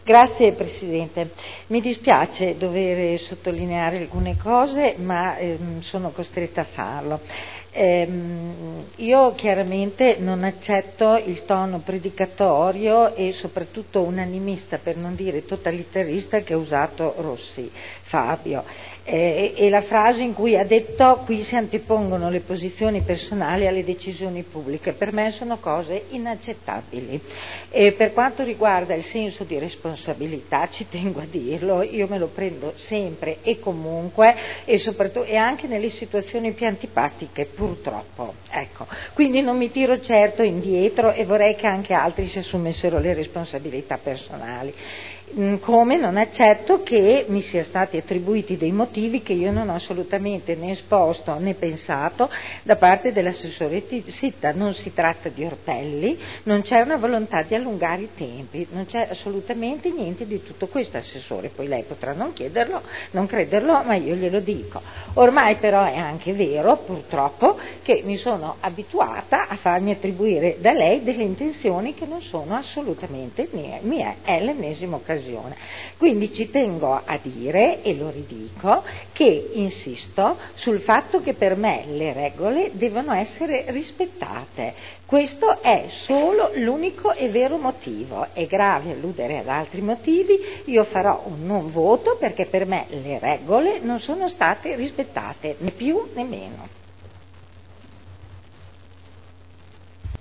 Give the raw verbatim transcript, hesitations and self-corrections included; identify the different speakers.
Speaker 1: Grazie Presidente. Mi dispiace dover sottolineare alcune cose, ma ehm, sono costretta a farlo. Ehm, io chiaramente non accetto il tono predicatorio e soprattutto unanimista, per non dire totalitarista, che ha usato Rossi Fabio, eh, e la frase in cui ha detto qui si antepongono le posizioni personali alle decisioni pubbliche. Per me sono cose inaccettabili. E per quanto riguarda il senso di responsabilità, ci tengo a dirlo, io me lo prendo sempre e comunque, e soprattutto e anche nelle situazioni più antipatiche, purtroppo. Ecco. Quindi non mi tiro certo indietro e vorrei che anche altri si assumessero le responsabilità personali. Come non accetto che mi sia stati attribuiti dei motivi che io non ho assolutamente né esposto né pensato da parte dell'assessore Sitta. Non si tratta di orpelli, non c'è una volontà di allungare i tempi, non c'è assolutamente niente di tutto questo, Assessore. Poi lei potrà non chiederlo, non crederlo, ma io glielo dico. Ormai però è anche vero, purtroppo, che mi sono abituata a farmi attribuire da lei delle intenzioni che non sono assolutamente mie, è l'ennesima occasione. Quindi ci tengo a dire, e lo ridico, che insisto sul fatto che per me le regole devono essere rispettate. Questo è solo l'unico e vero motivo. È grave alludere ad altri motivi, io farò un non voto perché per me le regole non sono state rispettate, né più né meno.